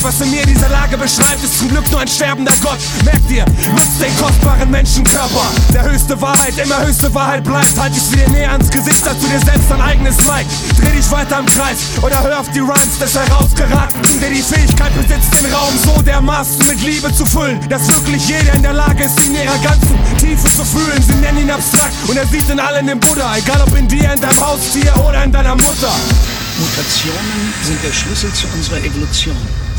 Was in mir diese Lage beschreibt, ist zum Glück nur ein sterbender Gott. Merkt ihr, nutzt den kostbaren Menschenkörper. Der höchste Wahrheit, immer höchste Wahrheit bleibt. Halt dich wieder näher ans Gesicht, als du dir selbst dein eigenes Like. Dreh dich weiter im Kreis oder hör auf die Rhymes des Herausgeragten, der die Fähigkeit besitzt, den Raum so dermaßen mit Liebe zu füllen, dass wirklich jeder in der Lage ist, ihn in ihrer ganzen Tiefe zu fühlen. Sie nennen ihn abstrakt und er sieht in allen den Buddha, egal ob in dir, in deinem Haustier oder in deiner Mutter. Mutationen sind der Schlüssel zu unserer Evolution.